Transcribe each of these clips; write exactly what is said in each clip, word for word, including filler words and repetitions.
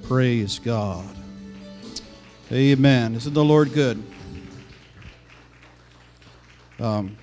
Praise God. Amen. Isn't the Lord good? Um,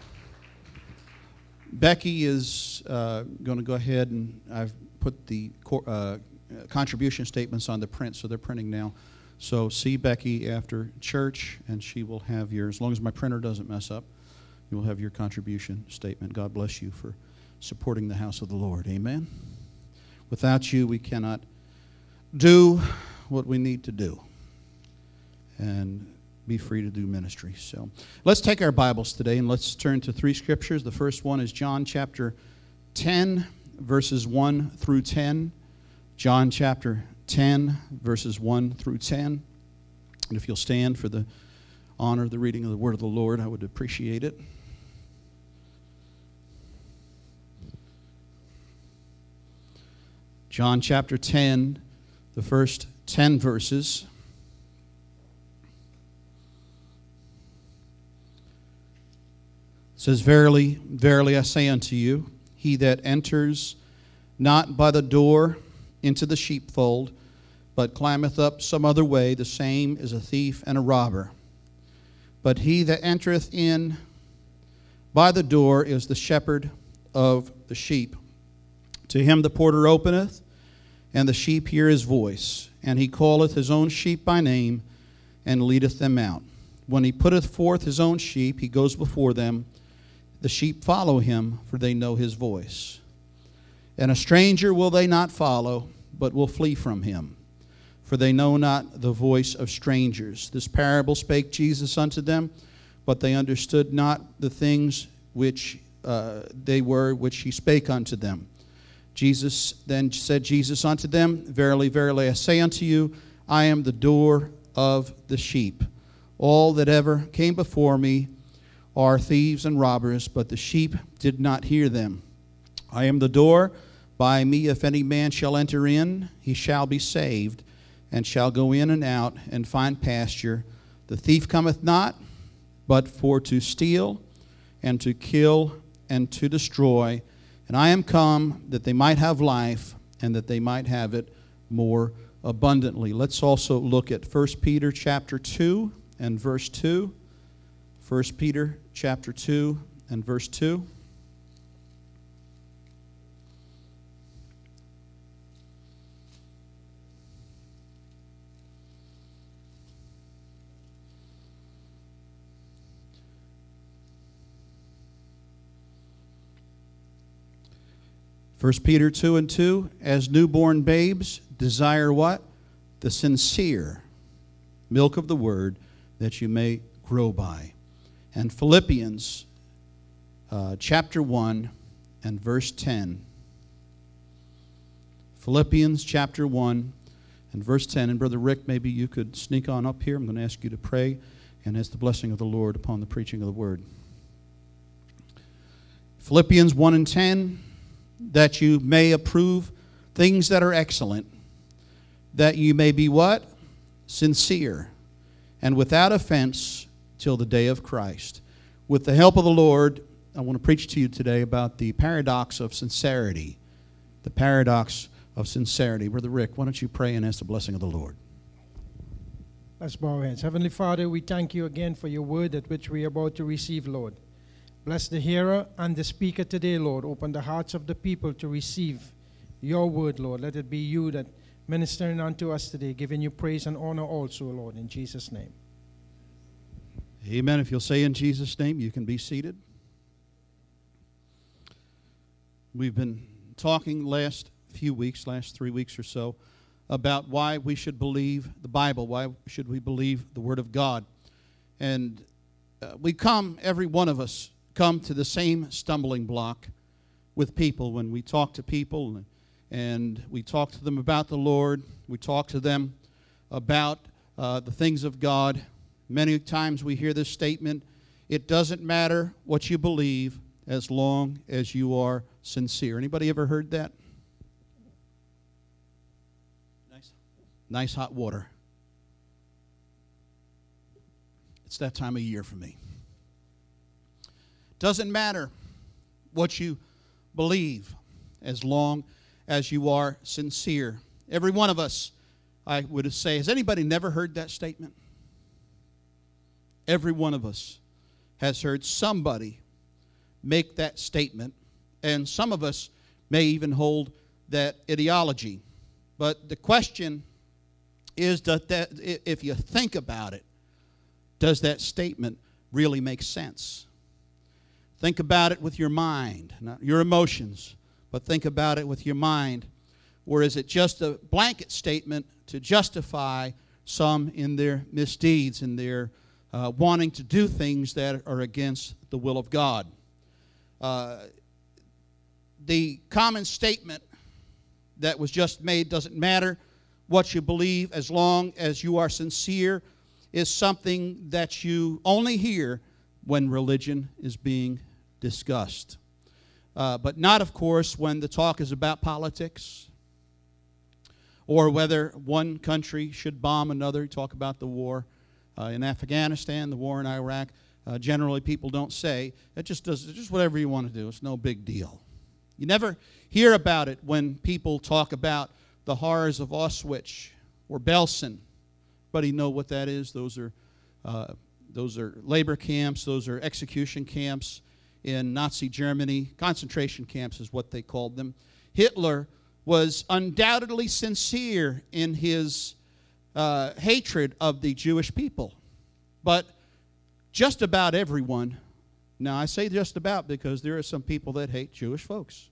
Becky is uh, going to go ahead, and I've put the uh, contribution statements on the print, so they're printing now. So see Becky after church, and she will have your, as long as my printer doesn't mess up, you will have your contribution statement. God bless you for supporting the house of the Lord. Amen. Without you, we cannot do what we need to do and be free to do ministry. So let's take our Bibles today and let's turn to three scriptures. The first one is John chapter ten, verses one through ten. John chapter ten, verses one through ten. And if you'll stand for the honor of the reading of the word of the Lord, I would appreciate it. John chapter ten, the first ten verses. It says, Verily, verily I say unto you, he that enters not by the door into the sheepfold, but climbeth up some other way, the same is a thief and a robber. But he that entereth in by the door is the shepherd of the sheep. To him the porter openeth, and the sheep hear his voice. And he calleth his own sheep by name, and leadeth them out. When he putteth forth his own sheep, he goes before them. The sheep follow him, for they know his voice. And a stranger will they not follow, but will flee from him, for they know not the voice of strangers. This parable spake Jesus unto them, but they understood not the things which uh, they were which he spake unto them. Jesus then said Jesus unto them, Verily, verily, I say unto you, I am the door of the sheep. All that ever came before me are thieves and robbers, but the sheep did not hear them. I am the door. By me, if any man shall enter in, he shall be saved, and shall go in and out and find pasture. The thief cometh not, but for to steal, and to kill, and to destroy. And I am come that they might have life, and that they might have it more abundantly. Let's also look at First Peter chapter two and verse two. First Peter chapter two and verse two. First Peter two and two, as newborn babes, desire what? The sincere milk of the word, that you may grow by. And Philippians uh, chapter one and verse ten. Philippians chapter one and verse ten. And Brother Rick, maybe you could sneak on up here. I'm going to ask you to pray and ask the blessing of the Lord upon the preaching of the word. Philippians one and ten. That you may approve things that are excellent, that you may be what? Sincere, and without offense till the day of Christ. With the help of the Lord, I want to preach to you today about the paradox of sincerity. The paradox of sincerity. Brother Rick, why don't you pray and ask the blessing of the Lord? Let's bow our heads. Heavenly Father, we thank you again for your word at which we are about to receive, Lord. Bless the hearer and the speaker today, Lord. Open the hearts of the people to receive your word, Lord. Let it be you that ministering unto us today, giving you praise and honor also, Lord, in Jesus' name. Amen. If you'll say in Jesus' name, you can be seated. We've been talking last few weeks, last three weeks or so, about why we should believe the Bible, why should we believe the Word of God. And uh, we come, every one of us, come to the same stumbling block with people when we talk to people, and we talk to them about the Lord. We talk to them about uh, the things of God. Many times we hear this statement, it doesn't matter what you believe as long as you are sincere. Anybody ever heard that? Nice, nice hot water. It's that time of year for me. Doesn't matter what you believe as long as you are sincere. Every one of us I would say, has anybody never heard that statement? Every one of us has heard somebody make that statement, and some of us may even hold that ideology. But the question is that, that if you think about it, does that statement really make sense? Think about it with your mind, not your emotions, but think about it with your mind. Or is it just a blanket statement to justify some in their misdeeds, in their uh, wanting to do things that are against the will of God? Uh, the common statement that was just made, doesn't matter what you believe as long as you are sincere, is something that you only hear when religion is being discussed. Uh, but not, of course, when the talk is about politics or whether one country should bomb another. Talk about the war uh, in Afghanistan, the war in Iraq. Uh, generally, people don't say, it just does, it's just whatever you want to do. It's no big deal. You never hear about it when people talk about the horrors of Auschwitz or Belsen. Anybody know what that is? Those are, uh, those are labor camps. Those are execution camps in Nazi Germany. Concentration camps is what they called them. Hitler was undoubtedly sincere in his uh, hatred of the Jewish people. But just about everyone, now I say just about because there are some people that hate Jewish folks.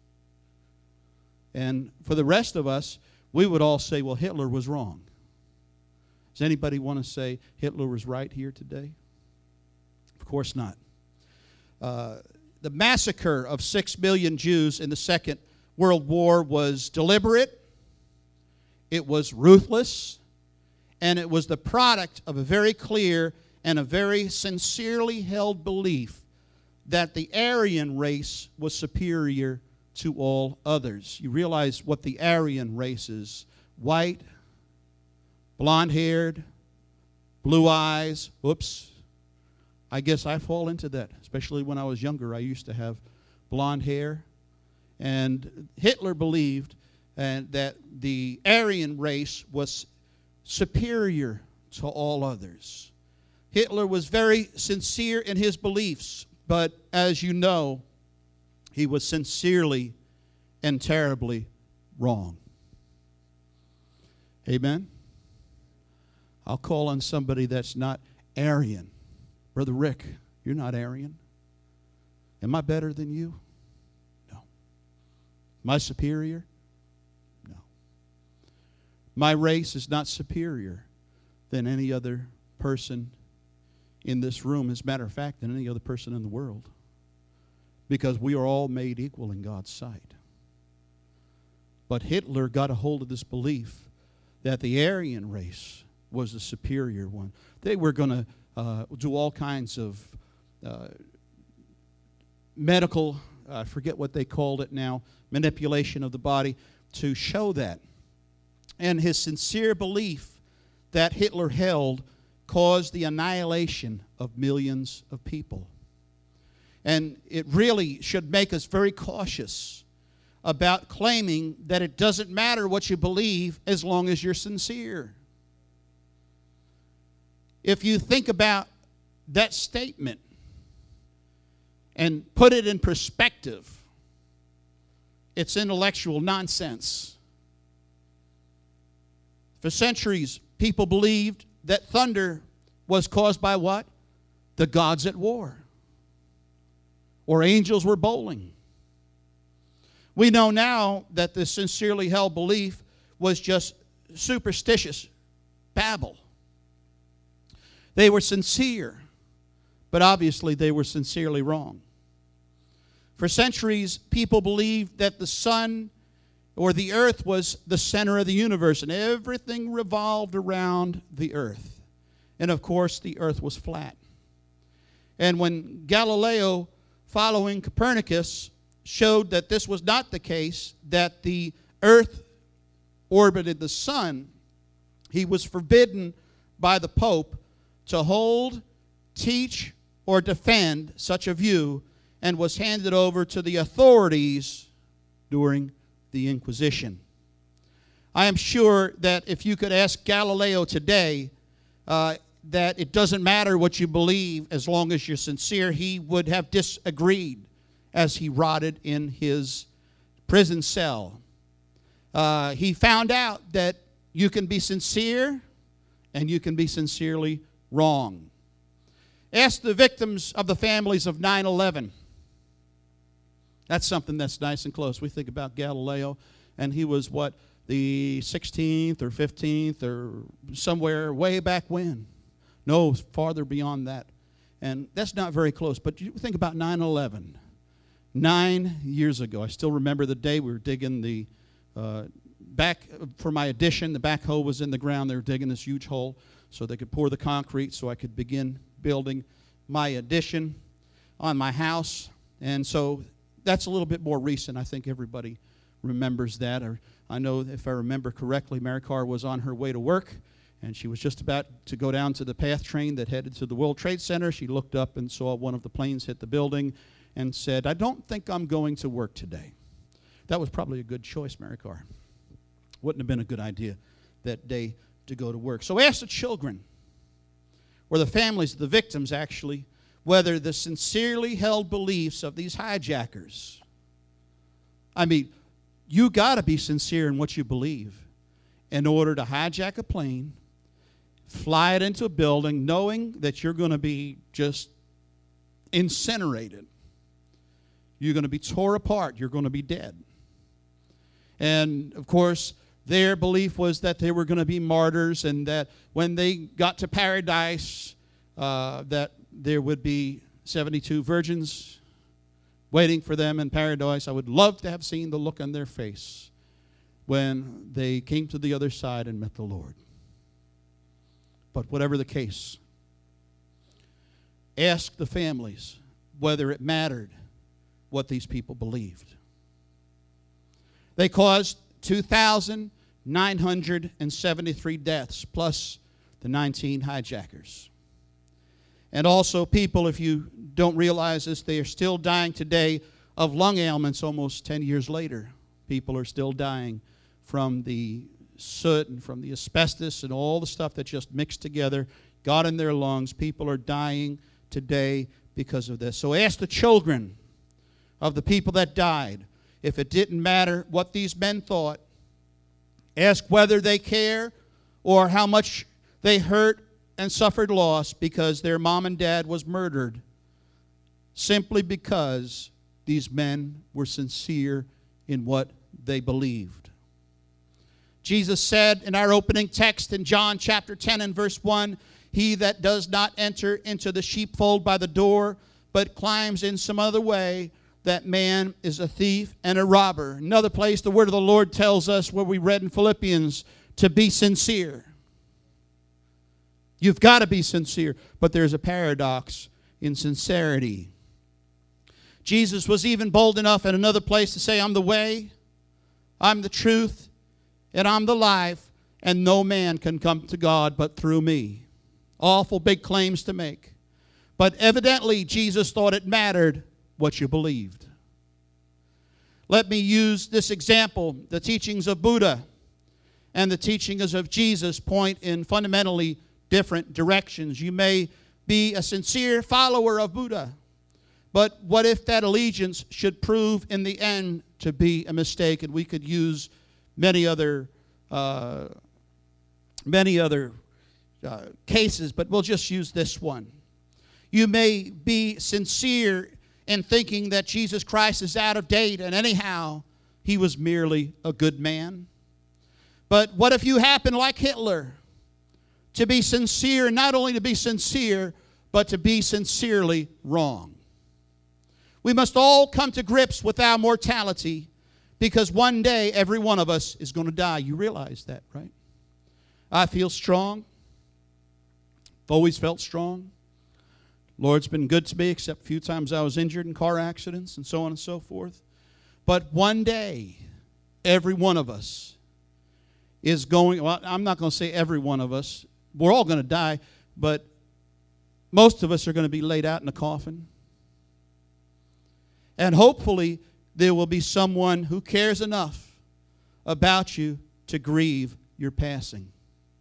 And for the rest of us, we would all say, well, Hitler was wrong. Does anybody want to say Hitler was right here today? Of course not. Uh, the massacre of six million Jews in the Second World War was deliberate, it was ruthless, and it was the product of a very clear and a very sincerely held belief that the Aryan race was superior to all others. You realize what the Aryan race is: white, blonde-haired, blue eyes. Oops. I guess I fall into that, especially when I was younger. I used to have blonde hair. And Hitler believed uh, that the Aryan race was superior to all others. Hitler was very sincere in his beliefs, but as you know, he was sincerely and terribly wrong. Amen? I'll call on somebody that's not Aryan. Brother Rick, you're not Aryan. Am I better than you? No. Am I superior? No. My race is not superior than any other person in this room, as a matter of fact, than any other person in the world, because we are all made equal in God's sight. But Hitler got a hold of this belief that the Aryan race was the superior one. They were going to uh, do all kinds of uh, medical, I forget what they called it now, manipulation of the body to show that. And his sincere belief that Hitler held caused the annihilation of millions of people. And it really should make us very cautious about claiming that it doesn't matter what you believe as long as you're sincere. If you think about that statement and put it in perspective, it's intellectual nonsense. For centuries, people believed that thunder was caused by what? The gods at war. Or angels were bowling. We know now that this sincerely held belief was just superstitious babble. They were sincere, but obviously they were sincerely wrong. For centuries, people believed that the sun or the earth was the center of the universe, and everything revolved around the earth. And of course, the earth was flat. And when Galileo, following Copernicus, showed that this was not the case, that the earth orbited the sun, he was forbidden by the Pope to hold, teach, or defend such a view, and was handed over to the authorities during the Inquisition. I am sure that if you could ask Galileo today uh, that it doesn't matter what you believe as long as you're sincere, he would have disagreed as he rotted in his prison cell. Uh, he found out that you can be sincere and you can be sincerely wrong. Ask the victims of the families of nine eleven. That's something that's nice and close. We think about Galileo, and he was, what, the sixteenth or fifteenth or somewhere way back when. No, farther beyond that. And that's not very close. But you think about nine eleven. Nine years ago. I still remember the day we were digging the uh, back for my addition. The backhoe was in the ground. They were digging this huge hole so they could pour the concrete so I could begin building my addition on my house. And so that's a little bit more recent. I think everybody remembers that. Or I know, if I remember correctly, Mary Carr was on her way to work, and she was just about to go down to the PATH train that headed to the World Trade Center. She looked up and saw one of the planes hit the building and said, "I don't think I'm going to work today." That was probably a good choice, Mary Carr. Wouldn't have been a good idea that day to go to work. So ask the children, or the families of the victims actually, whether the sincerely held beliefs of these hijackers. I mean, you got to be sincere in what you believe in order to hijack a plane, fly it into a building, knowing that you're going to be just incinerated. You're going to be tore apart. You're going to be dead. And, of course, their belief was that they were going to be martyrs, and that when they got to paradise, uh, that there would be seventy-two virgins waiting for them in paradise. I would love to have seen the look on their face when they came to the other side and met the Lord. But whatever the case, ask the families whether it mattered what these people believed. They caused two thousand nine hundred seventy-three deaths, plus the nineteen hijackers. And also, people, if you don't realize this, they are still dying today of lung ailments almost ten years later. People are still dying from the soot and from the asbestos and all the stuff that just mixed together, got in their lungs. People are dying today because of this. So ask the children of the people that died, if it didn't matter what these men thought. Ask whether they care or how much they hurt and suffered loss because their mom and dad was murdered, simply because these men were sincere in what they believed. Jesus said in our opening text in John chapter ten and verse one, "He that does not enter into the sheepfold by the door, but climbs in some other way, that man is a thief and a robber." Another place, the word of the Lord tells us, where we read in Philippians, to be sincere. You've got to be sincere, but there's a paradox in sincerity. Jesus was even bold enough in another place to say, "I'm the way, I'm the truth, and I'm the life, and no man can come to God but through me." Awful big claims to make. But evidently, Jesus thought it mattered what you believed. Let me use this example. The teachings of Buddha and the teachings of Jesus point in fundamentally different directions. You may be a sincere follower of Buddha, but what if that allegiance should prove in the end to be a mistake? And we could use many other uh, many other uh, cases, but we'll just use this one. You may be sincere in thinking that Jesus Christ is out of date, and anyhow, he was merely a good man. But what if you happen, like Hitler, to be sincere, and not only to be sincere, but to be sincerely wrong? We must all come to grips with our mortality, because one day every one of us is going to die. You realize that, right? I feel strong. I've always felt strong. Lord's been good to me, except a few times I was injured in car accidents and so on and so forth. But one day, every one of us is going, well, I'm not going to say every one of us. We're all going to die, but most of us are going to be laid out in a coffin. And hopefully, there will be someone who cares enough about you to grieve your passing.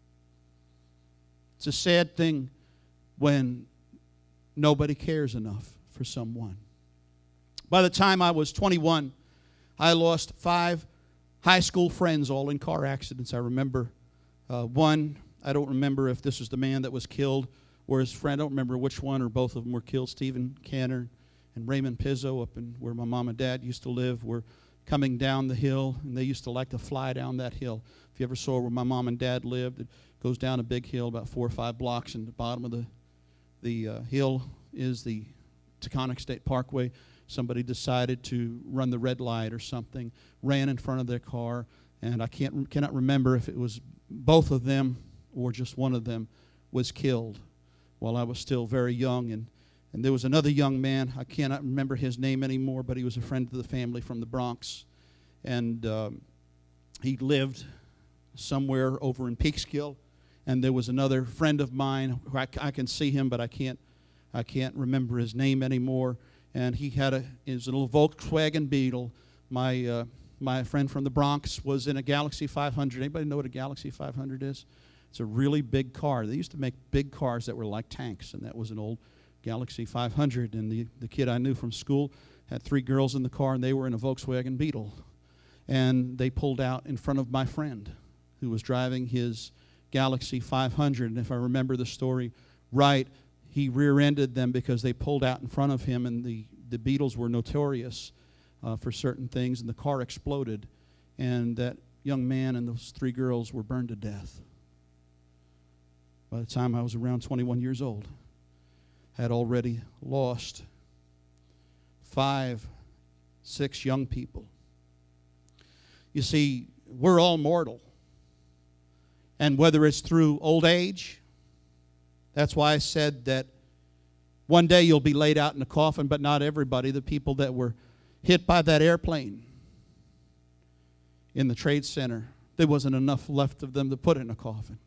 It's a sad thing when nobody cares enough for someone. By the time I was twenty-one, I lost five high school friends all in car accidents. I remember uh, one, I don't remember if this was the man that was killed or his friend. I don't remember which one or both of them were killed. Stephen Canner and Raymond Pizzo up in where my mom and dad used to live were coming down the hill, and they used to like to fly down that hill. If you ever saw where my mom and dad lived, it goes down a big hill about four or five blocks, and the bottom of the, the uh, hill is the Taconic State Parkway. Somebody decided to run the red light or something, ran in front of their car, and I can't cannot remember if it was both of them or just one of them was killed while I was still very young. And, and there was another young man, I cannot remember his name anymore, but he was a friend of the family from the Bronx. And um, he lived somewhere over in Peekskill. And there was another friend of mine, who I, I can see him, but I can't, I can't remember his name anymore. And he had a, it was a little Volkswagen Beetle. My uh, my friend from the Bronx was in a Galaxy five hundred. Anybody know what a Galaxy five hundred is? It's a really big car. They used to make big cars that were like tanks, and that was an old Galaxy five hundred. And the, the kid I knew from school had three girls in the car, and they were in a Volkswagen Beetle. And they pulled out in front of my friend who was driving his Galaxy five hundred. And if I remember the story right, he rear-ended them because they pulled out in front of him, and the, the Beetles were notorious uh, for certain things, and the car exploded, and that young man and those three girls were burned to death. By the time I was around twenty-one years old, I had already lost five, six young people. You see, we're all mortal, and whether it's through old age, that's why I said that one day you'll be laid out in a coffin, but not everybody. The people that were hit by that airplane in the Trade Center, there wasn't enough left of them to put in a coffin.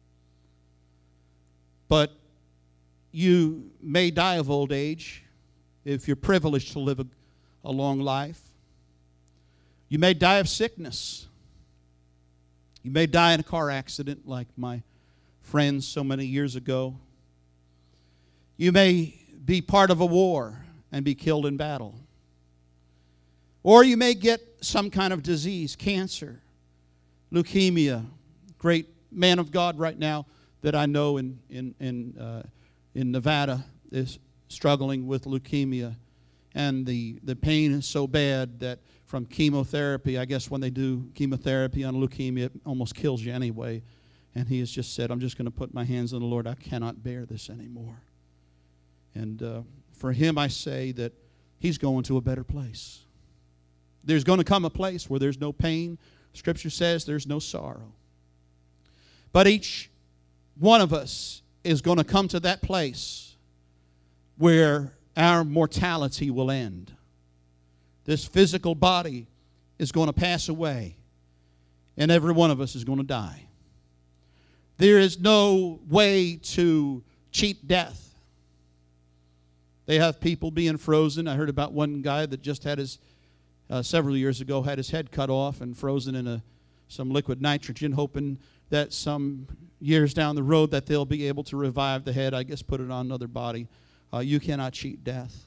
But you may die of old age if you're privileged to live a, a long life. You may die of sickness. You may die in a car accident like my friends so many years ago. You may be part of a war and be killed in battle. Or you may get some kind of disease, cancer, leukemia. Great man of God right now that I know in, in, in, uh, in Nevada is struggling with leukemia. And the, the pain is so bad that from chemotherapy, I guess when they do chemotherapy on leukemia, it almost kills you anyway. And he has just said, I'm just going to put my hands on the Lord. I cannot bear this anymore. And uh, for him, I say that he's going to a better place. There's going to come a place where there's no pain. Scripture says there's no sorrow. But each one of us is going to come to that place where our mortality will end. This physical body is going to pass away, and every one of us is going to die. There is no way to cheat death. They have people being frozen. I heard about one guy that just had his, uh, several years ago, had his head cut off and frozen in a some liquid nitrogen, hoping that some years down the road that they'll be able to revive the head, I guess put it on another body. Uh, you cannot cheat death.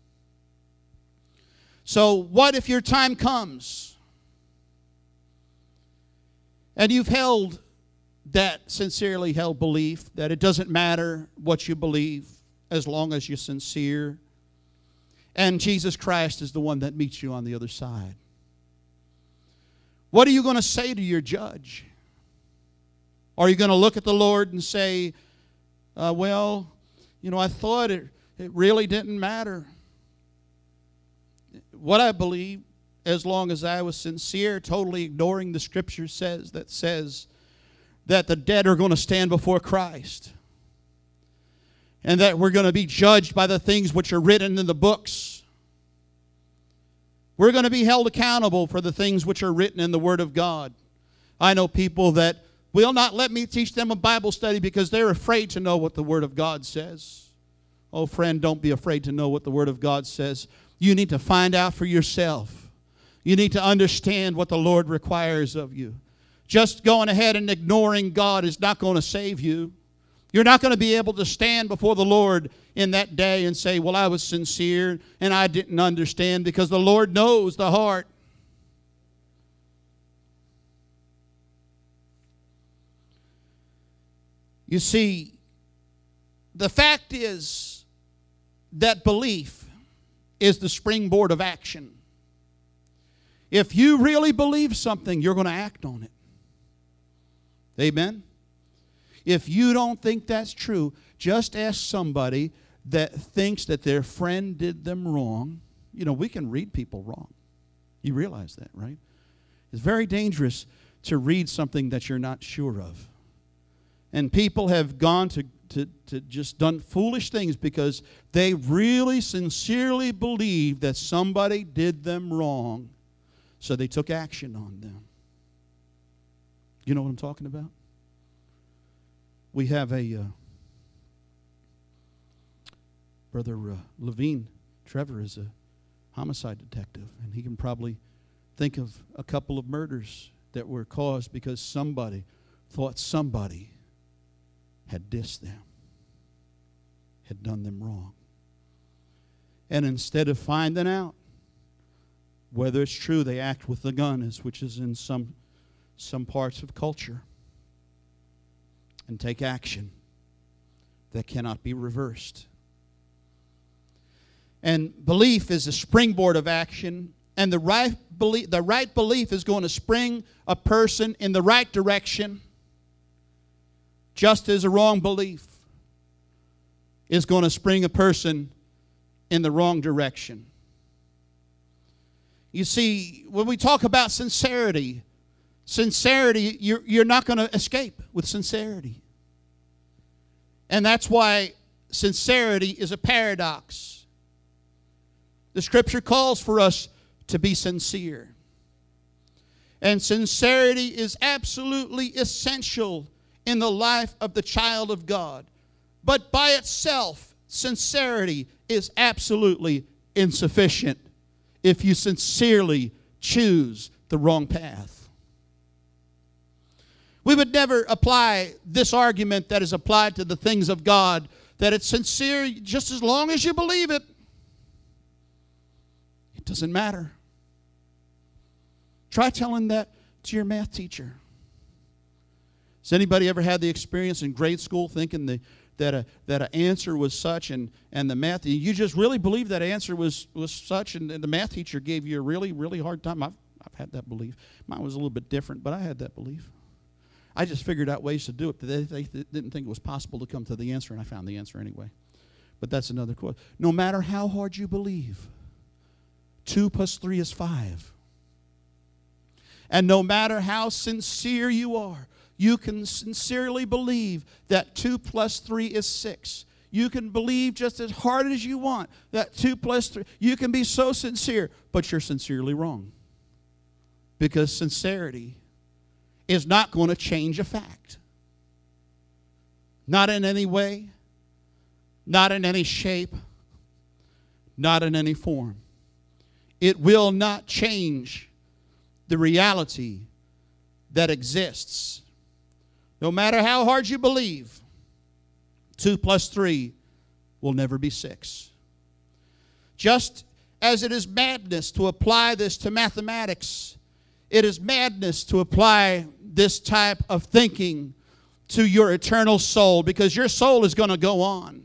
So what if your time comes and you've held that sincerely held belief that it doesn't matter what you believe as long as you're sincere, and Jesus Christ is the one that meets you on the other side? What are you going to say to your judge? Are you going to look at the Lord and say, uh, well, you know, I thought it, it really didn't matter what I believe, as long as I was sincere, totally ignoring the Scripture says that says that the dead are going to stand before Christ, and that we're going to be judged by the things which are written in the books. We're going to be held accountable for the things which are written in the Word of God. I know people that will not let me teach them a Bible study because they're afraid to know what the Word of God says. Oh, friend, don't be afraid to know what the Word of God says. You need to find out for yourself. You need to understand what the Lord requires of you. Just going ahead and ignoring God is not going to save you. You're not going to be able to stand before the Lord in that day and say, well, I was sincere and I didn't understand, because the Lord knows the heart. You see, the fact is that belief is the springboard of action. If you really believe something, you're going to act on it. Amen? If you don't think that's true, just ask somebody that thinks that their friend did them wrong. You know, we can read people wrong. You realize that, right? It's very dangerous to read something that you're not sure of. And people have gone to, to, to just done foolish things because they really sincerely believe that somebody did them wrong. So they took action on them. You know what I'm talking about? We have a uh, Brother uh, Levine, Trevor, is a homicide detective, and he can probably think of a couple of murders that were caused because somebody thought somebody had dissed them, had done them wrong. And instead of finding out whether it's true, they act with the gun, which is in some, some parts of culture, and take action that cannot be reversed. And belief is a springboard of action, and the right belief, the right belief is going to spring a person in the right direction, just as a wrong belief is going to spring a person in the wrong direction. You see, when we talk about sincerity, sincerity, you're, you're not going to escape with sincerity. And that's why sincerity is a paradox. The Scripture calls for us to be sincere. And sincerity is absolutely essential in the life of the child of God. But by itself, sincerity is absolutely insufficient if you sincerely choose the wrong path. We would never apply this argument that is applied to the things of God, that it's sincere just as long as you believe it. It doesn't matter. Try telling that to your math teacher. Has anybody ever had the experience in grade school thinking the, that a that an answer was such, and, and the math, you just really believed that answer was, was such, and, and the math teacher gave you a really, really hard time? I've, I've had that belief. Mine was a little bit different, but I had that belief. I just figured out ways to do it. They, they didn't think it was possible to come to the answer, and I found the answer anyway. But that's another quote. No matter how hard you believe, two plus three is five. And no matter how sincere you are, you can sincerely believe that two plus three is six. You can believe just as hard as you want that two plus three. You can be so sincere, but you're sincerely wrong. Because sincerity is not going to change a fact. Not in any way, not in any shape, not in any form. It will not change the reality that exists. No matter how hard you believe, two plus three will never be six. Just as it is madness to apply this to mathematics, it is madness to apply this type of thinking to your eternal soul, because your soul is going to go on.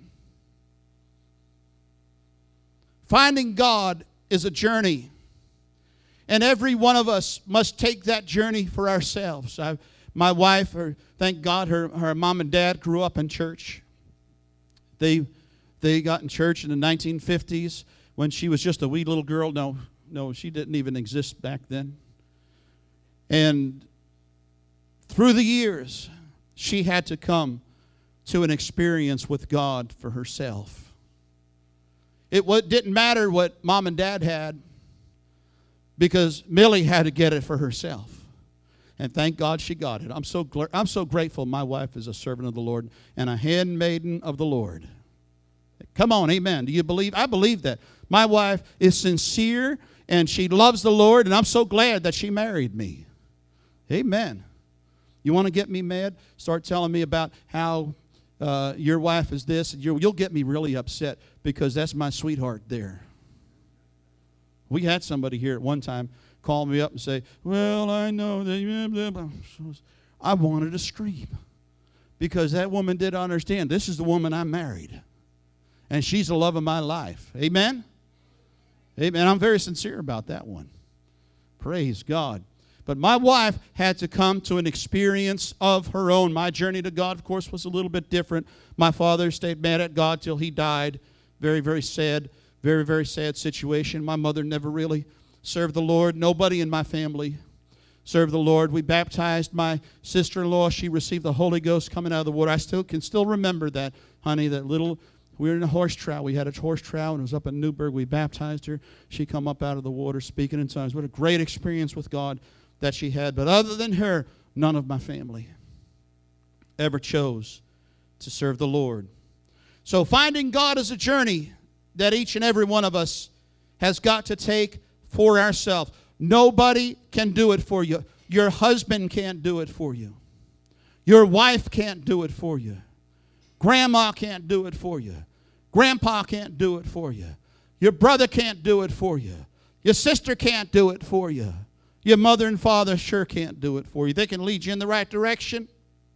Finding God is a journey, and every one of us must take that journey for ourselves. I, my wife, her, thank God, her, her mom and dad grew up in church. They, they got in church in the nineteen fifties when she was just a wee little girl. No, no, she didn't even exist back then. And through the years, she had to come to an experience with God for herself. It didn't matter what mom and dad had, because Millie had to get it for herself. And thank God she got it. I'm so gl- I'm so grateful my wife is a servant of the Lord and a handmaiden of the Lord. Come on, amen. Do you believe? I believe that. My wife is sincere and she loves the Lord, and I'm so glad that she married me. Amen. You want to get me mad? Start telling me about how uh, your wife is this, and you'll, you'll get me really upset because that's my sweetheart there. We had somebody here at one time call me up and say, well, I know that. I wanted to scream because that woman didn't understand. This is the woman I married, and she's the love of my life. Amen? Amen. I'm very sincere about that one. Praise God. But my wife had to come to an experience of her own. My journey to God, of course, was a little bit different. My father stayed mad at God till he died. Very, very sad, very, very sad situation. My mother never really served the Lord. Nobody in my family served the Lord. We baptized my sister-in-law. She received the Holy Ghost coming out of the water. I still can still remember that, honey, that little, we were in a horse trial. We had a horse trial, and it was up in Newburgh. We baptized her. She come up out of the water speaking in tongues. What a great experience with God that she had. But other than her, none of my family ever chose to serve the Lord. So finding God is a journey that each and every one of us has got to take for ourselves. Nobody can do it for you. Your husband can't do it for you. Your wife can't do it for you. Grandma can't do it for you. Grandpa can't do it for you. Your brother can't do it for you. Your sister can't do it for you. Your mother and father sure can't do it for you. They can lead you in the right direction,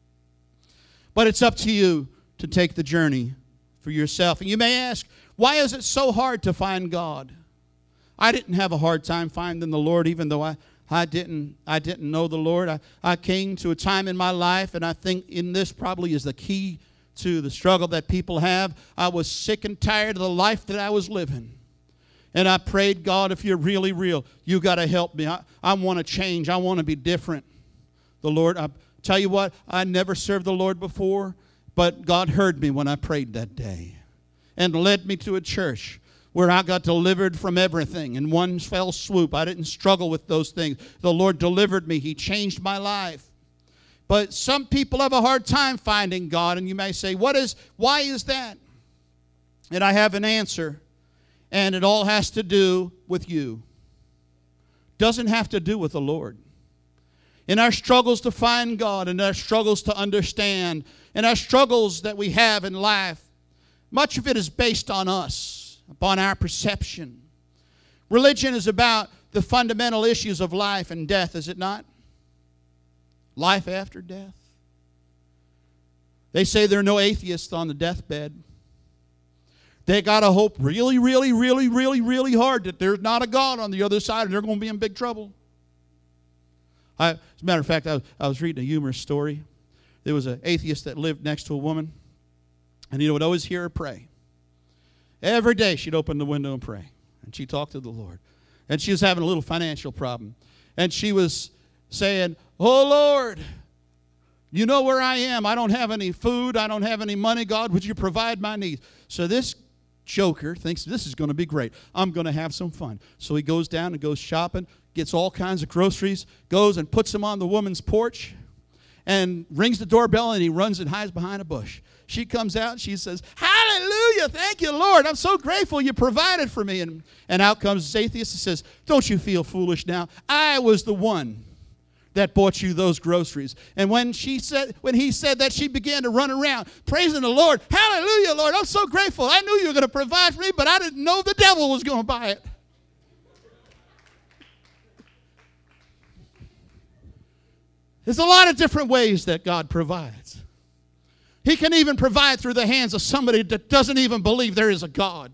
but it's up to you to take the journey for yourself. And you may ask, why is it so hard to find God? I didn't have a hard time finding the Lord, even though I, I didn't I didn't know the Lord. I, I came to a time in my life, and I think in this probably is the key to the struggle that people have. I was sick and tired of the life that I was living. And I prayed, God, if you're really real, you got to help me. I, I want to change. I want to be different. The Lord, I tell you what, I never served the Lord before, but God heard me when I prayed that day and led me to a church where I got delivered from everything in one fell swoop. I didn't struggle with those things. The Lord delivered me. He changed my life. But some people have a hard time finding God, and you may say, "What is? Why is that?" And I have an answer. And it all has to do with you. Doesn't have to do with the Lord. In our struggles to find God, in our struggles to understand, in our struggles that we have in life, much of it is based on us, upon our perception. Religion is about the fundamental issues of life and death, is it not? Life after death. They say there are no atheists on the deathbed. They got to hope really, really, really, really, really hard that there's not a God on the other side and they're going to be in big trouble. I, as a matter of fact, I was, I was reading a humorous story. There was an atheist that lived next to a woman, and you would always hear her pray. Every day she'd open the window and pray, and she'd talk to the Lord. And she was having a little financial problem. And she was saying, "Oh, Lord, you know where I am. I don't have any food. I don't have any money. God, would you provide my needs?" So this joker thinks this is going to be great. I'm going to have some fun. So he goes down and goes shopping, gets all kinds of groceries, goes and puts them on the woman's porch, and rings the doorbell, and he runs and hides behind a bush. She comes out, and she says, "Hallelujah, thank you, Lord. I'm so grateful you provided for me." And, and out comes this atheist and says, "Don't you feel foolish now? I was the one that bought you those groceries." And when she said, when he said that, she began to run around praising the Lord. "Hallelujah, Lord, I'm so grateful. I knew you were going to provide for me, but I didn't know the devil was going to buy it." There's a lot of different ways that God provides. He can even provide through the hands of somebody that doesn't even believe there is a God.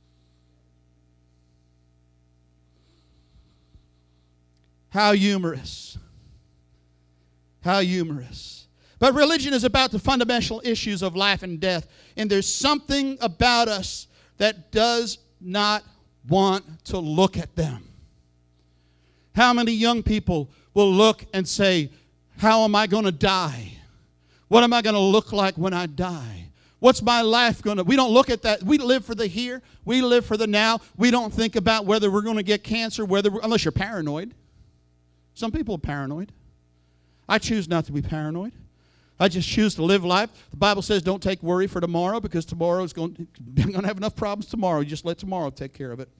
How humorous. How humorous. But religion is about the fundamental issues of life and death. And there's something about us that does not want to look at them. How many young people will look and say, "How am I going to die? What am I going to look like when I die? What's my life going to..." We don't look at that. We live for the here. We live for the now. We don't think about whether we're going to get cancer, whether unless you're paranoid. Some people are paranoid. I choose not to be paranoid. I just choose to live life. The Bible says don't take worry for tomorrow, because tomorrow is going, you're going to have enough problems tomorrow. You just let tomorrow take care of it.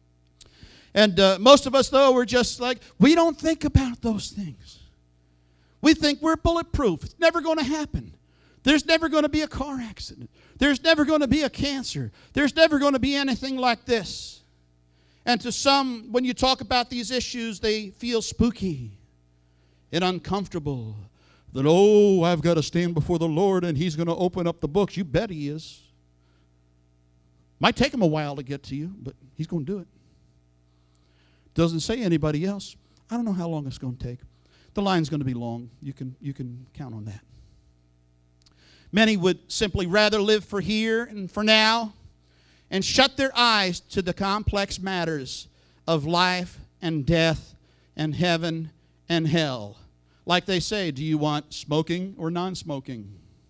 And uh, most of us, though, we're just like, we don't think about those things. We think we're bulletproof. It's never going to happen. There's never going to be a car accident. There's never going to be a cancer. There's never going to be anything like this. And to some, when you talk about these issues, they feel spooky and uncomfortable. That, oh, I've got to stand before the Lord and He's going to open up the books. You bet He is. Might take Him a while to get to you, but He's going to do it. Doesn't say anybody else. I don't know how long it's going to take. The line's going to be long. You can, you can count on that. Many would simply rather live for here and for now and shut their eyes to the complex matters of life and death and heaven and hell. Like they say, do you want smoking or non-smoking?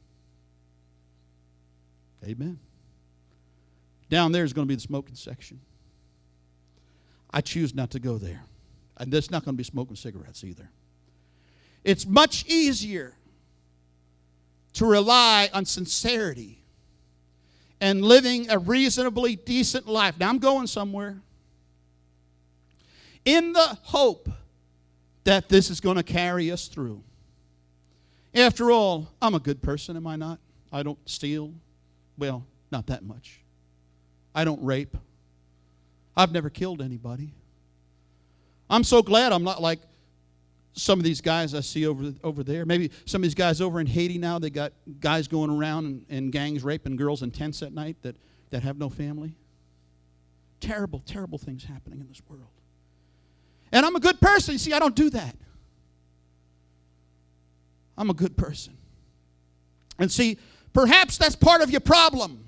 Amen. Down there is going to be the smoking section. I choose not to go there. And there's not going to be smoking cigarettes either. It's much easier to rely on sincerity and living a reasonably decent life. Now, I'm going somewhere. In the hope that this is going to carry us through. After all, I'm a good person, am I not? I don't steal. Well, not that much. I don't rape. I've never killed anybody. I'm so glad I'm not like some of these guys I see over, over there. Maybe some of these guys over in Haiti now, they got guys going around in, in gangs raping girls in tents at night that, that have no family. Terrible, terrible things happening in this world. And I'm a good person. You see, I don't do that. I'm a good person. And see, perhaps that's part of your problem.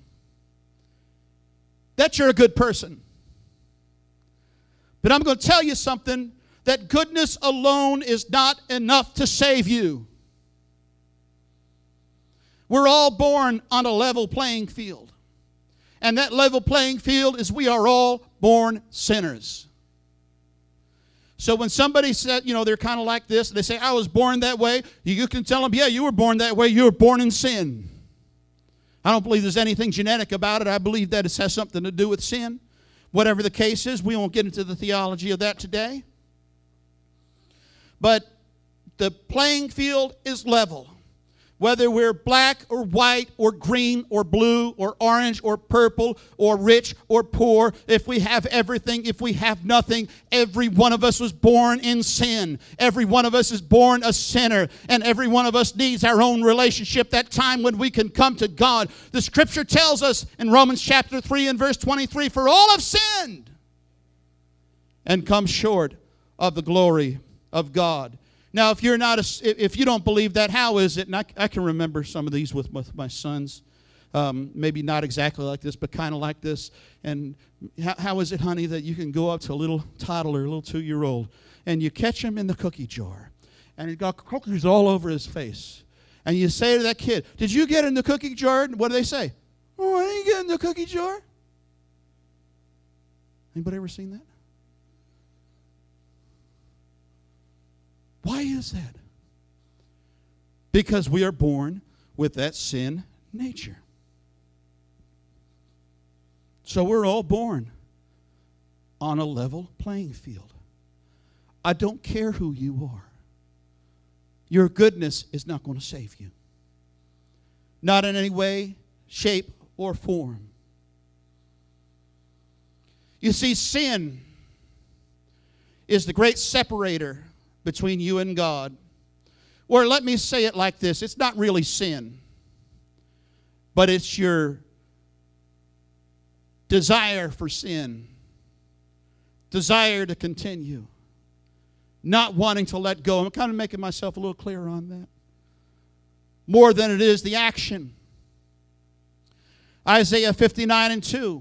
That you're a good person. But I'm going to tell you something, that goodness alone is not enough to save you. We're all born on a level playing field. And that level playing field is we are all born sinners. So when somebody said, you know, they're kind of like this, they say, I was born that way, you can tell them, yeah, you were born that way, you were born in sin. I don't believe there's anything genetic about it. I believe that it has something to do with sin. Whatever the case is, we won't get into the theology of that today. But the playing field is level. Whether we're black or white or green or blue or orange or purple or rich or poor, if we have everything, if we have nothing, every one of us was born in sin. Every one of us is born a sinner. And every one of us needs our own relationship, that time when we can come to God. The Scripture tells us in Romans chapter three and verse twenty-three, for all have sinned and come short of the glory of God. Now, if you're not, a, if you don't believe that, how is it? And I, I can remember some of these with, with my sons. Um, maybe not exactly like this, but kind of like this. And how, how is it, honey, that you can go up to a little toddler, a little two-year-old, and you catch him in the cookie jar, and he's got cookies all over his face, and you say to that kid, "Did you get in the cookie jar?" And what do they say? "Oh, I didn't get in the cookie jar." Anybody ever seen that? Why is that? Because we are born with that sin nature. So we're all born on a level playing field. I don't care who you are. Your goodness is not going to save you. Not in any way, shape, or form. You see, sin is the great separator between you and God. Or let me say it like this. It's not really sin, but it's your desire for sin. Desire to continue. Not wanting to let go. I'm kind of making myself a little clearer on that. More than it is the action. Isaiah fifty-nine and two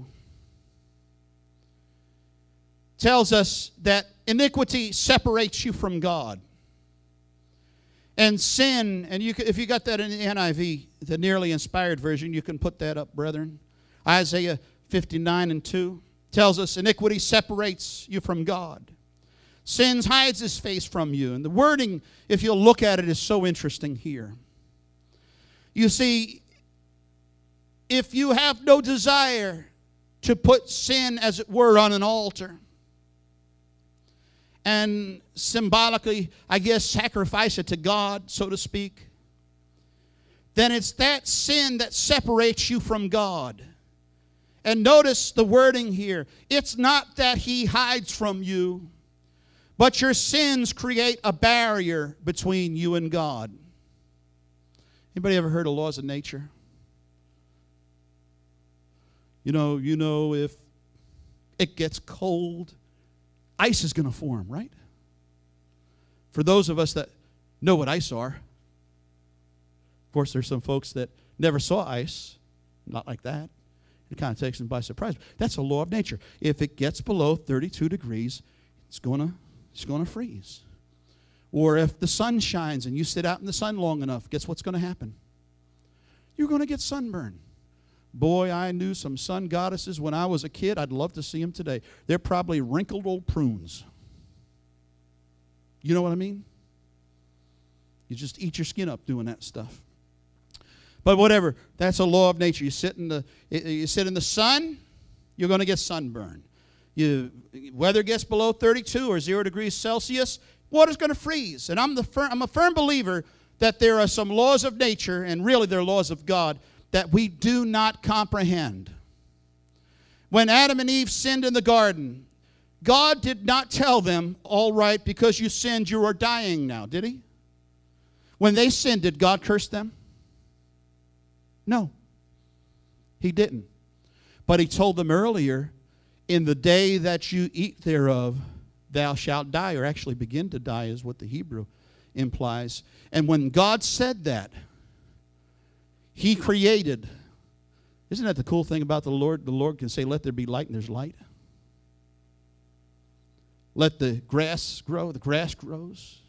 tells us that iniquity separates you from God. And sin, and you, if you got that in the N I V, the nearly inspired version, you can put that up, brethren. Isaiah fifty-nine and two tells us iniquity separates you from God. Sin hides his face from you. And the wording, if you'll look at it, is so interesting here. You see, if you have no desire to put sin, as it were, on an altar, and symbolically, I guess, sacrifice it to God, so to speak, then it's that sin that separates you from God. And notice the wording here. It's not that he hides from you, but your sins create a barrier between you and God. Anybody ever heard of laws of nature? You know, you know if it gets cold, ice is going to form, right? For those of us that know what ice are, of course, there's some folks that never saw ice, not like that. It kind of takes them by surprise. That's a law of nature. If it gets below thirty-two degrees, it's going to it's going to freeze. Or if the sun shines and you sit out in the sun long enough, guess what's going to happen? You're going to get sunburned. Boy, I knew some sun goddesses when I was a kid. I'd love to see them today. They're probably wrinkled old prunes. You know what I mean? You just eat your skin up doing that stuff. But whatever, that's a law of nature. You sit in the you sit in the sun, you're going to get sunburned. You weather gets below thirty-two or zero degrees Celsius, water's going to freeze. And I'm the fir- I'm a firm believer that there are some laws of nature, and really they're laws of God, that we do not comprehend. When Adam and Eve sinned in the garden, God did not tell them, all right, because you sinned, you are dying now, did he? When they sinned, did God curse them? No, he didn't. But he told them earlier, in the day that you eat thereof, thou shalt die, or actually begin to die is what the Hebrew implies. And when God said that, he created. Isn't that the cool thing about the Lord? The Lord can say, let there be light, and there's light. Let the grass grow, the grass grows.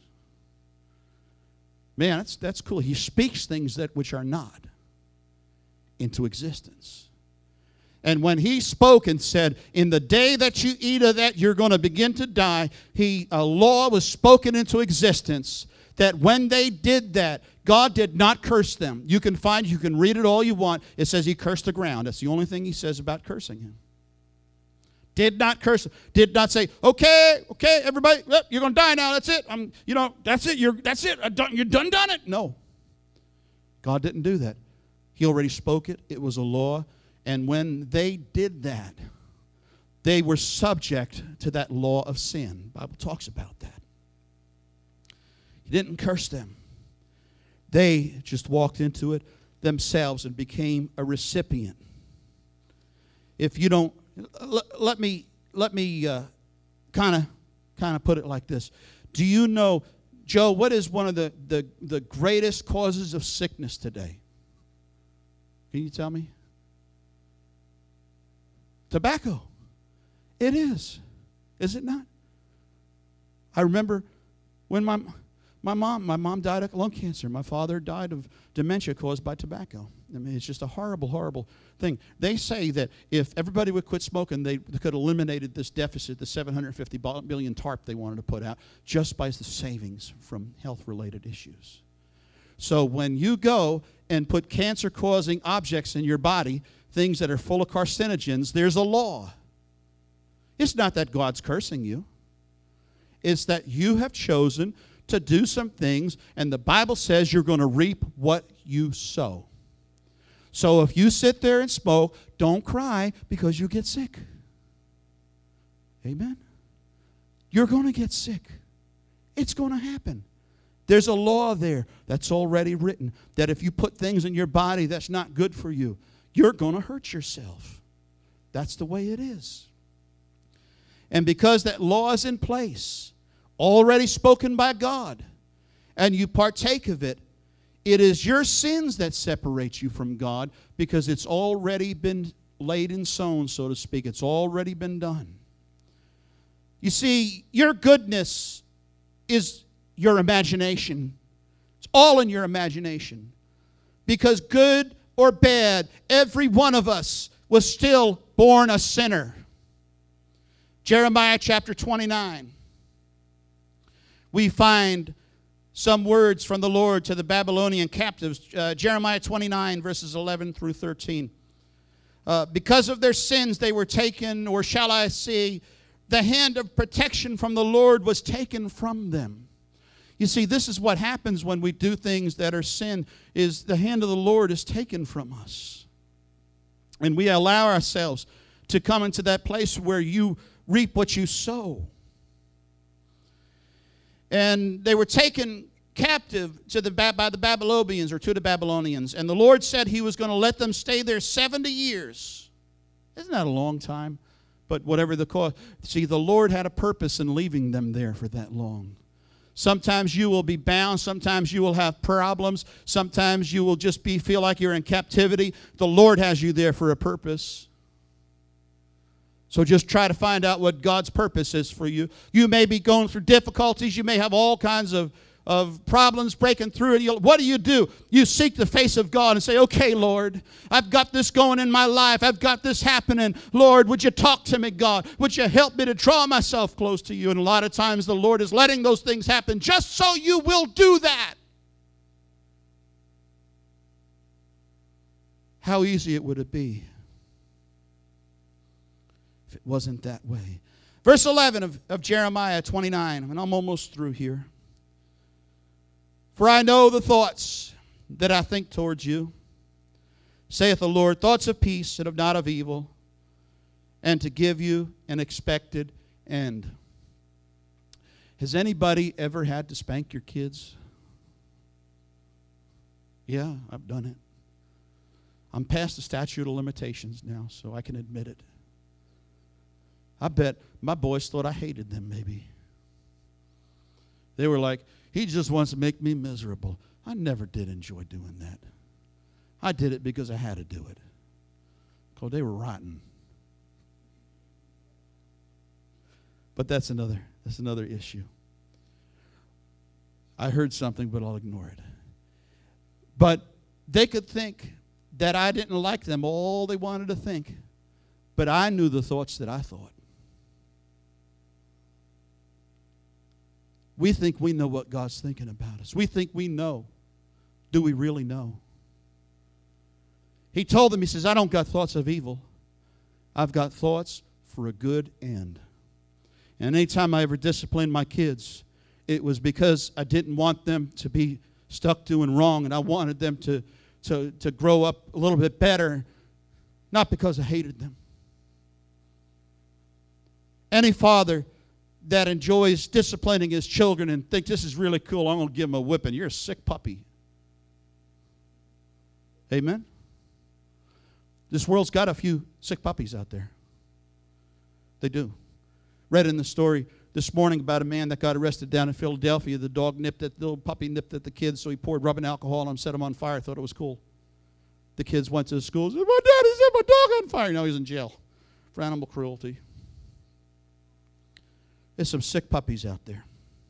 Man, that's, that's cool. He speaks things that which are not into existence. And when he spoke and said, in the day that you eat of that, you're going to begin to die, he, a law was spoken into existence that when they did that, God did not curse them. You can find, you can read it all you want. It says he cursed the ground. That's the only thing he says about cursing him. Did not curse him. Did not say, okay, okay, everybody, yep, you're going to die now. That's it. I'm, you know, that's it. You're, that's it. I done, you're done done it. No. God didn't do that. He already spoke it. It was a law. And when they did that, they were subject to that law of sin. The Bible talks about that. He didn't curse them. They just walked into it themselves and became a recipient. If you don't, let, let me let me kind of kind of put it like this. Do you know, Joe, what is one of the, the, the greatest causes of sickness today? Can you tell me? Tobacco. It is. Is it not? I remember when my my mom my mom died of lung cancer. My father died of dementia caused by tobacco. I mean, it's just a horrible, horrible thing. They say that if everybody would quit smoking, they, they could have eliminated this deficit, the seven hundred fifty billion TARP they wanted to put out, just by the savings from health-related issues. So when you go and put cancer-causing objects in your body, things that are full of carcinogens, there's a law. It's not that God's cursing you. It's that you have chosen to do some things, and the Bible says you're going to reap what you sow. So if you sit there and smoke, don't cry because you get sick. Amen? You're going to get sick. It's going to happen. There's a law there that's already written that if you put things in your body that's not good for you, you're going to hurt yourself. That's the way it is. And because that law is in place, already spoken by God, and you partake of it, it is your sins that separate you from God because it's already been laid and sown, so to speak. It's already been done. You see, your goodness is your imagination. It's all in your imagination. Because good or bad, every one of us was still born a sinner. Jeremiah chapter twenty-nine. We find some words from the Lord to the Babylonian captives. Uh, Jeremiah twenty-nine, verses eleven through thirteen. Uh, because of their sins they were taken, or shall I say, the hand of protection from the Lord was taken from them. You see, this is what happens when we do things that are sin, is the hand of the Lord is taken from us. And we allow ourselves to come into that place where you reap what you sow. And they were taken captive to the, by the Babylonians, or to the Babylonians. And the Lord said he was going to let them stay there seventy years. Isn't that a long time? But whatever the cause. See, the Lord had a purpose in leaving them there for that long. Sometimes you will be bound. Sometimes you will have problems. Sometimes you will just be feel like you're in captivity. The Lord has you there for a purpose. So just try to find out what God's purpose is for you. You may be going through difficulties. You may have all kinds of, of problems breaking through. And you'll, what do you do? You seek the face of God and say, okay, Lord, I've got this going in my life. I've got this happening. Lord, would you talk to me, God? Would you help me to draw myself close to you? And a lot of times the Lord is letting those things happen just so you will do that. How easy it would it be if it wasn't that way? Verse eleven of, of Jeremiah twenty-nine, and I'm almost through here. For I know the thoughts that I think towards you, saith the Lord, thoughts of peace and of not of evil, and to give you an expected end. Has anybody ever had to spank your kids? Yeah, I've done it. I'm past the statute of limitations now, so I can admit it. I bet my boys thought I hated them, maybe. They were like, he just wants to make me miserable. I never did enjoy doing that. I did it because I had to do it. Because they were rotten. But that's another, that's another issue. I heard something, but I'll ignore it. But they could think that I didn't like them all they wanted to think. But I knew the thoughts that I thought. We think we know what God's thinking about us. We think we know. Do we really know? He told them, he says, I don't got thoughts of evil. I've got thoughts for a good end. And anytime I ever disciplined my kids, it was because I didn't want them to be stuck doing wrong, and I wanted them to, to, to grow up a little bit better, not because I hated them. Any father that enjoys disciplining his children and think this is really cool, I'm going to give him a whipping. You're a sick puppy. Amen? This world's got a few sick puppies out there. They do. Read in the story this morning about a man that got arrested down in Philadelphia. The dog nipped at, the little puppy nipped at the kids, so he poured rubbing alcohol on him, set him on fire, thought it was cool. The kids went to the school, said, my daddy set my dog on fire. Now he's in jail for animal cruelty. There's some sick puppies out there.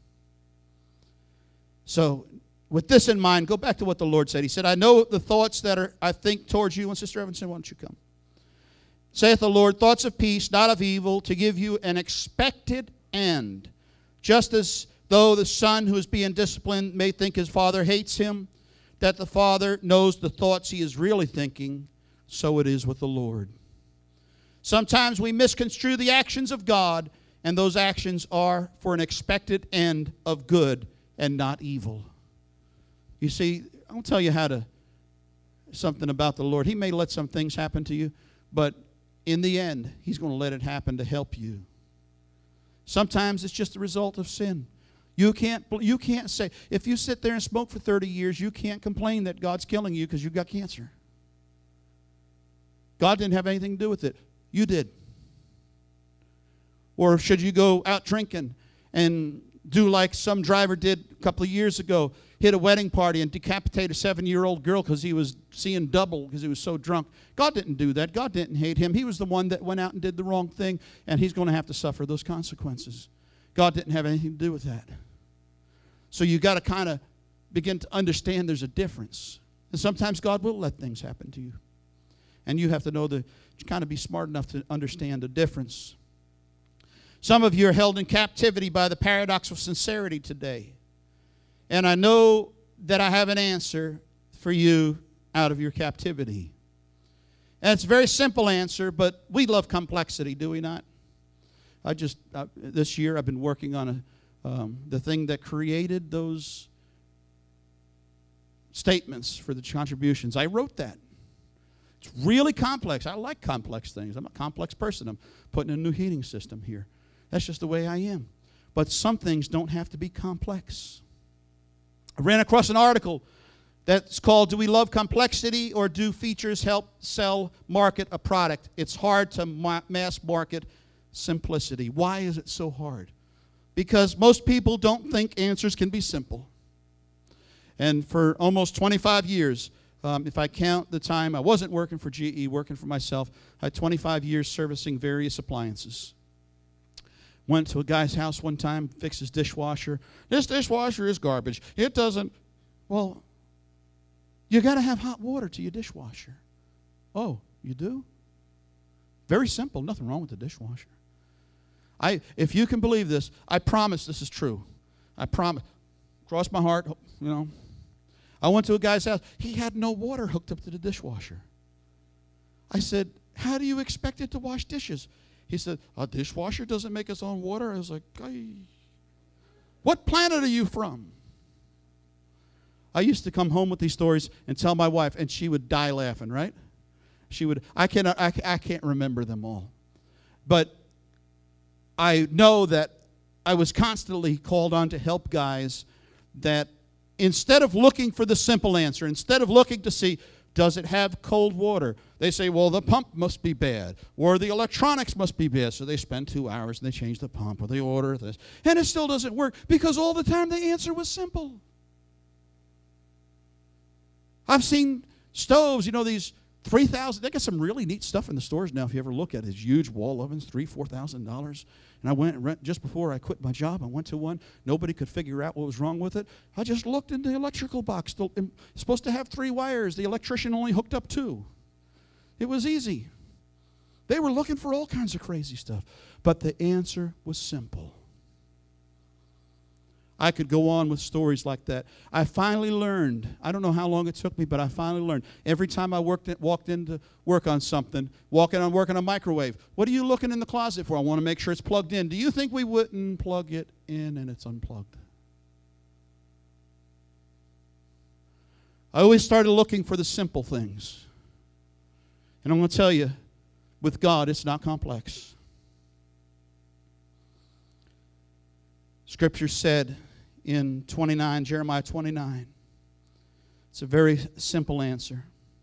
So, with this in mind, go back to what the Lord said. He said, I know the thoughts that are I think towards you. And Sister Evanson, why don't you come? Saith the Lord, thoughts of peace, not of evil, to give you an expected end. Just as though the son who is being disciplined may think his father hates him, that the father knows the thoughts he is really thinking, so it is with the Lord. Sometimes we misconstrue the actions of God, and those actions are for an expected end of good and not evil. You see, I'll tell you how to, something about the Lord. He may let some things happen to you, but in the end, he's going to let it happen to help you. Sometimes it's just the result of sin. You can't, you can't say, if you sit there and smoke for thirty years, you can't complain that God's killing you because you've got cancer. God didn't have anything to do with it. You did. Or should you go out drinking and do like some driver did a couple of years ago, hit a wedding party and decapitate a seven-year-old girl because he was seeing double because he was so drunk? God didn't do that. God didn't hate him. He was the one that went out and did the wrong thing, and he's going to have to suffer those consequences. God didn't have anything to do with that. So you got to kind of begin to understand there's a difference. And sometimes God will let things happen to you. And you have to know the, kind of be smart enough to understand the difference. Some of you are held in captivity by the paradox of sincerity today. And I know that I have an answer for you out of your captivity. And it's a very simple answer, but we love complexity, do we not? I just, uh, this year I've been working on a, um, the thing that created those statements for the contributions. I wrote that. It's really complex. I like complex things. I'm a complex person. I'm putting in a new heating system here. That's just the way I am. But some things don't have to be complex. I ran across an article that's called, Do We Love Complexity or Do Features Help Sell, Market a Product? It's hard to ma- mass market simplicity. Why is it so hard? Because most people don't think answers can be simple. And for almost twenty-five years, um, if I count the time I wasn't working for G E, working for myself, I had twenty-five years servicing various appliances. Went to a guy's house one time, fixed his dishwasher. This dishwasher is garbage. It doesn't, well, you got to have hot water to your dishwasher. Oh, you do? Very simple. Nothing wrong with the dishwasher. I, if you can believe this, I promise this is true. I promise. Cross my heart, you know. I went to a guy's house. He had no water hooked up to the dishwasher. I said, how do you expect it to wash dishes? He said, a dishwasher doesn't make its own water. I was like, what planet are you from? I used to come home with these stories and tell my wife, and she would die laughing, right? She would, I cannot, I, I can't remember them all. But I know that I was constantly called on to help guys that instead of looking for the simple answer, instead of looking to see, does it have cold water? They say, well, the pump must be bad, or the electronics must be bad. So they spend two hours and they change the pump, or they order this. And it still doesn't work because all the time the answer was simple. I've seen stoves, you know, these three thousand dollars. They got some really neat stuff in the stores now if you ever look at it. These huge wall ovens, three thousand dollars, four thousand dollars. And I went and rent, just before I quit my job, I went to one. Nobody could figure out what was wrong with it. I just looked in the electrical box. It's supposed to have three wires. The electrician only hooked up two. It was easy. They were looking for all kinds of crazy stuff. But the answer was simple. I could go on with stories like that. I finally learned, I don't know how long it took me, but I finally learned. Every time I worked at, walked in to work on something, walking on working on a microwave, what are you looking in the closet for? I want to make sure it's plugged in. Do you think we wouldn't plug it in and it's unplugged? I always started looking for the simple things. And I'm going to tell you, with God, it's not complex. Scripture said in twenty-nine, Jeremiah twenty-nine, it's a very simple answer.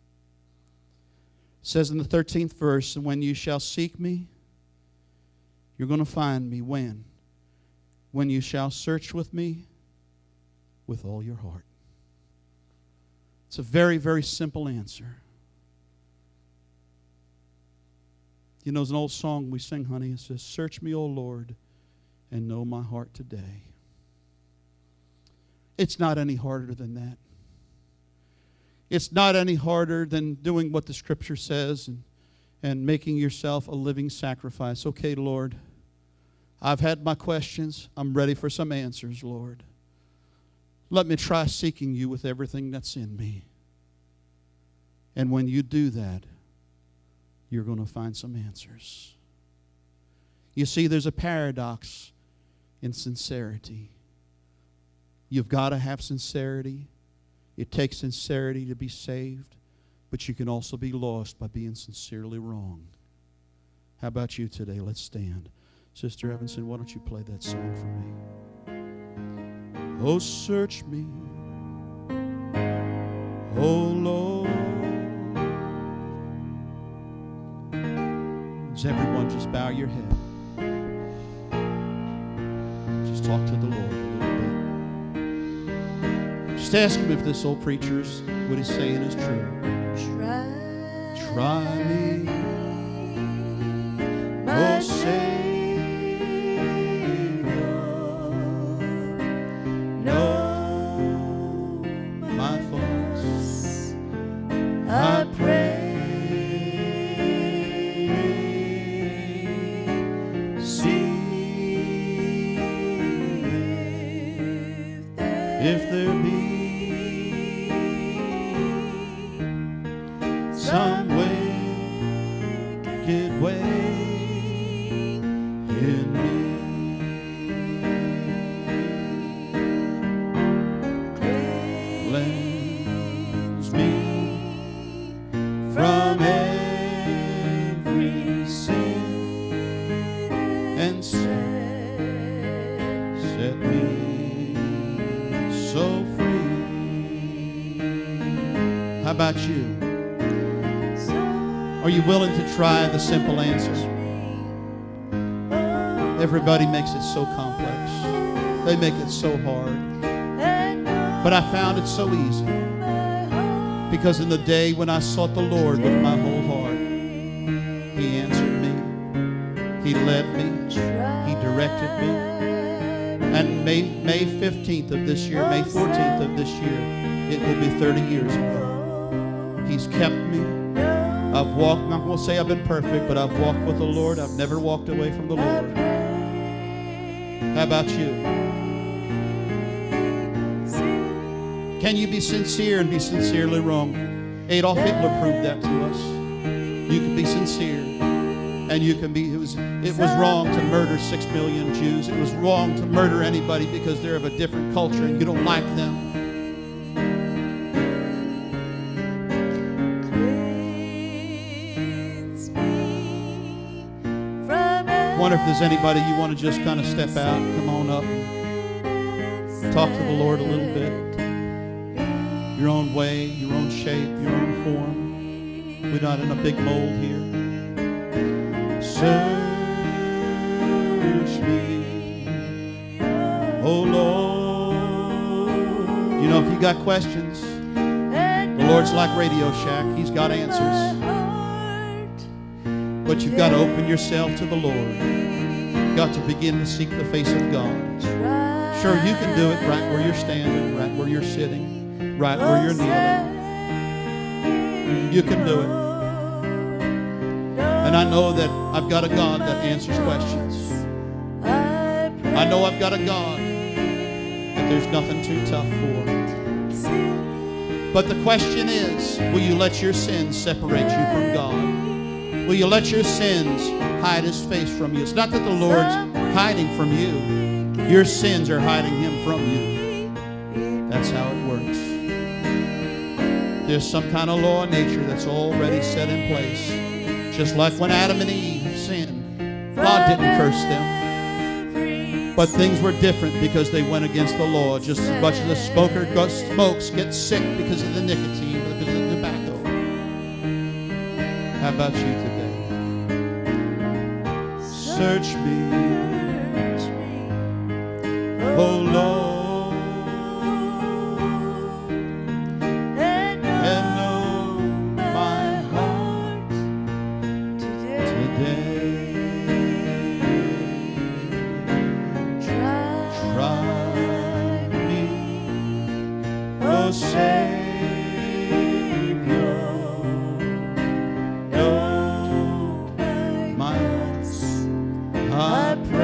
It says in the thirteenth verse, and when you shall seek me, you're going to find me. When? When you shall search with me with all your heart. It's a very, very simple answer. You know, there's an old song we sing, honey. It says, search me, O Lord, and know my heart today. It's not any harder than that. It's not any harder than doing what the Scripture says and, and making yourself a living sacrifice. Okay, Lord, I've had my questions. I'm ready for some answers, Lord. Let me try seeking you with everything that's in me. And when you do that, you're going to find some answers. You see, there's a paradox in sincerity. You've got to have sincerity. It takes sincerity to be saved, but you can also be lost by being sincerely wrong. How about you today? Let's stand. Sister Evanson, why don't you play that song for me? Oh, search me, oh Lord. Does everyone just bow your head? Just talk to the Lord a little bit. Just ask him if this old preacher's, what he's saying is true. Try, Try me, my oh Savior. Know My thoughts, I pray. see if there be some wicked way in from every sin and set, set me so free. How about you? Are you willing to try the simple answer? Everybody makes it so complex. They make it so hard. But I found it so easy. Because in the day when I sought the Lord with my whole heart, He answered me. He led me. He directed me. And May, May fifteenth of this year, May fourteenth of this year, it will be thirty years ago. He's kept me. I've walked, I'm not going to say I've been perfect, but I've walked with the Lord. I've never walked away from the Lord. How about you? Can you be sincere and be sincerely wrong? Adolf Hitler proved that to us. You can be sincere, and you can be. It was it was wrong to murder six million Jews. It was wrong to murder anybody because they're of a different culture and you don't like them. I wonder if there's anybody you want to just kind of step out, come on up, and talk to the Lord a little bit. Your own way, your own shape, your own form. We're not in a big mold here. Search me, oh Lord. You know, if you got questions, the Lord's like Radio Shack. He's got answers. But you've got to open yourself to the Lord. You've got to begin to seek the face of God. Sure, you can do it right where you're standing, right where you're sitting, right where you're kneeling. You can do it. And I know that I've got a God that answers questions. I know I've got a God that there's nothing too tough for. But the question is, will you let your sins separate you from God? Will you let your sins hide His face from you? It's not that the Lord's hiding from you. Your sins are hiding Him from you. That's how it works. There's some kind of law of nature that's already set in place. Just like when Adam and Eve sinned, God didn't curse them. But things were different because they went against the law. Just as much as a smoker smokes gets sick because of the nicotine, because of the tobacco. How about you today? Search me, oh Lord, and know my heart today. Try me, oh Savior, know my heart. I pray.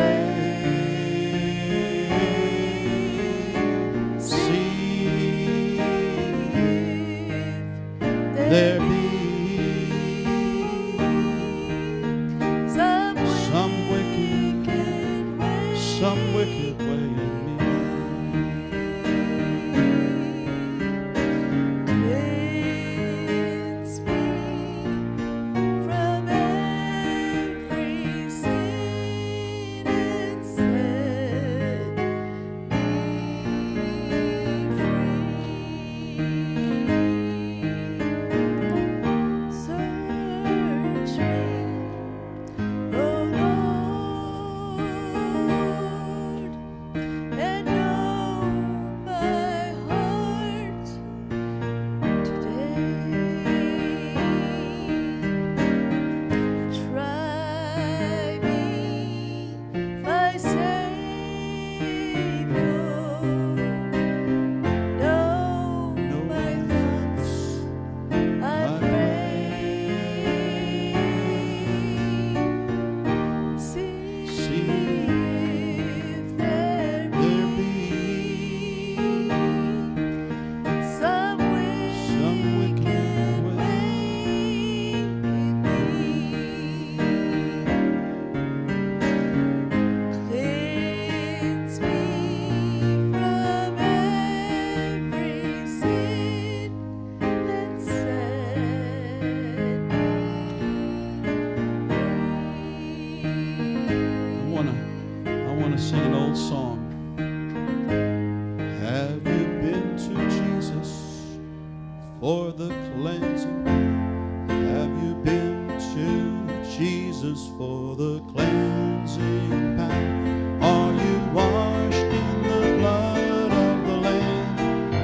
Jesus for the cleansing power. Are you washed in the blood of the Lamb?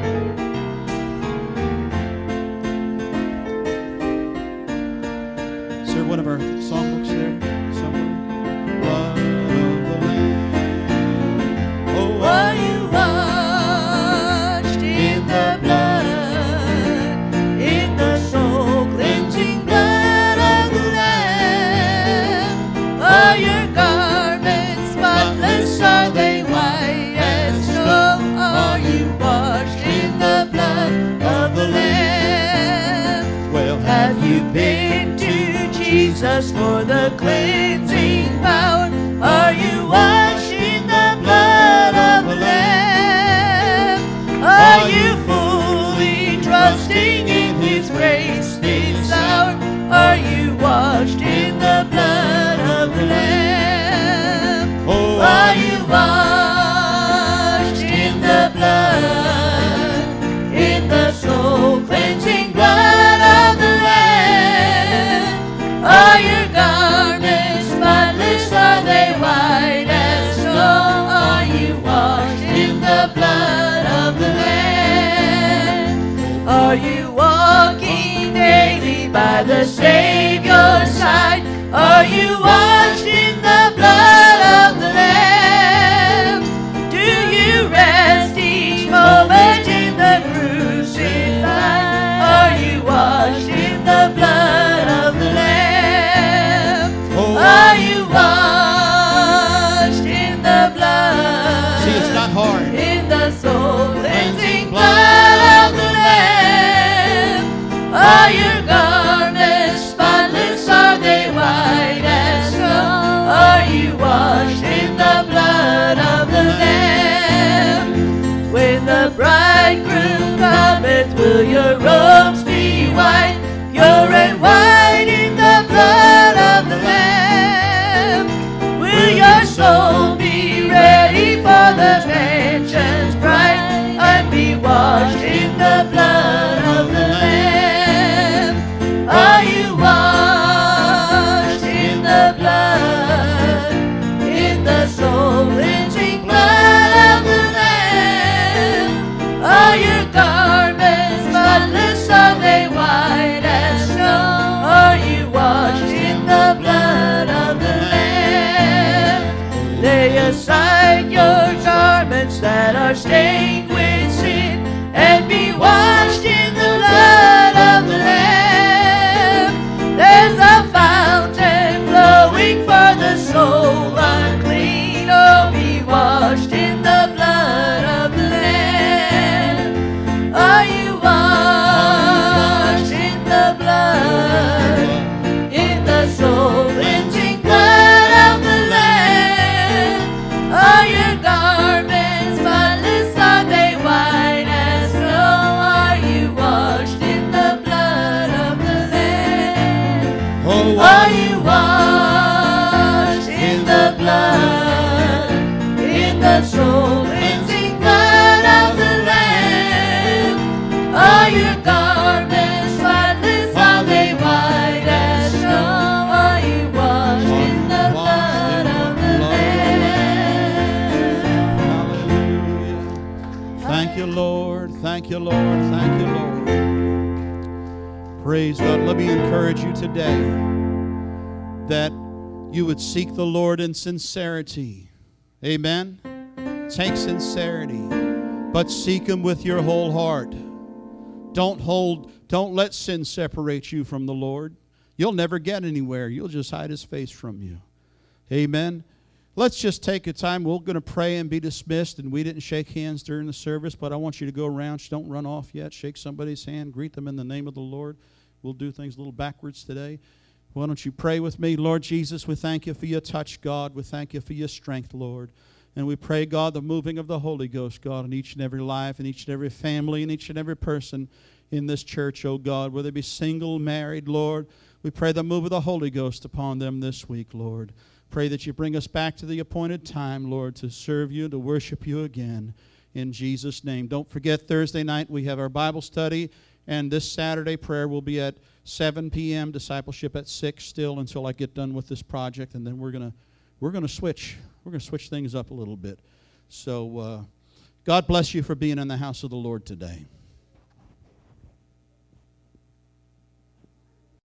Is there one of our songbooks there somewhere? Blood of the Lamb. Oh, Are you washed in the blood, in the soul cleansing blood of the Lamb? Are your garments spotless? Are they white as snow? Are you washed in the blood of the Lamb? well, Have you been to Jesus for the cleansing power? Are you washed in the blood of the Lamb? Are you fully trusting in His grace this hour? Are you washed in the blood of the Lamb? oh, Are you washed in the blood, in the soul cleansing blood of the Lamb? Are your garments spotless? Are they white as snow? Are you washed in the blood of the Lamb? Are you walking daily by the Savior's side? Are you washed in the blood of the Lamb? Do you rest each moment in the crucified? Are you washed in the blood of the Lamb? oh, Are you washed in the blood? see, it's not hard. In the soul cleansing blood of the Lamb. Are your garments spotless? Are they white as snow? Are you washed in the blood of the Lamb? When the bridegroom cometh, will your robes be white, pure and white in the blood of the Lamb? Will your soul be ready for the mansions bright, and be washed in the blood of the Lamb? Are you washed in the blood, in the soul cleansing blood of the Lamb? Are your garments spotless? Are they white as snow? Are you washed in the blood of the Lamb? Lay aside your garments that are stained with sin, and be washed in the blood of the Lamb. There's a fountain flowing for the soul unclean. Oh, be washed in the blood of the Lamb. Are you washed in the blood, in the soul cleansing blood of the Lamb? Are your garments spotless? Are they white as snow? Are you washed in the blood of the Lamb? Oh, Are you washed in the blood, in the soul cleansing blood of the Lamb? Are your garments spotless? Are they white as snow? Are you washed in the blood of the Lamb? hallelujah. Thank you, Lord. Thank you, Lord. Thank you, Lord. Praise God. Let me encourage you today that you would seek the Lord in sincerity. Amen. Take sincerity, but seek Him with your whole heart. Don't hold, don't let sin separate you from the Lord. You'll never get anywhere. You'll just hide His face from you. Amen. Let's just take a time. We're going to pray and be dismissed. And we didn't shake hands during the service, but I want you to go around. Don't run off yet. Shake somebody's hand. Greet them in the name of the Lord. We'll do things a little backwards today. Why don't you pray with me? Lord Jesus, we thank you for your touch, God. We thank you for your strength, Lord. And we pray, God, the moving of the Holy Ghost, God, in each and every life, in each and every family, in each and every person in this church, oh God, whether they be single, married, Lord. We pray the move of the Holy Ghost upon them this week, Lord. Pray that you bring us back to the appointed time, Lord, to serve you, to worship you again. In Jesus' name. Don't forget, Thursday night we have our Bible study. And this Saturday, prayer will be at seven p.m., discipleship at six still until I get done with this project. And then we're going to we're gonna switch. We're going to switch things up a little bit. So uh, God bless you for being in the house of the Lord today.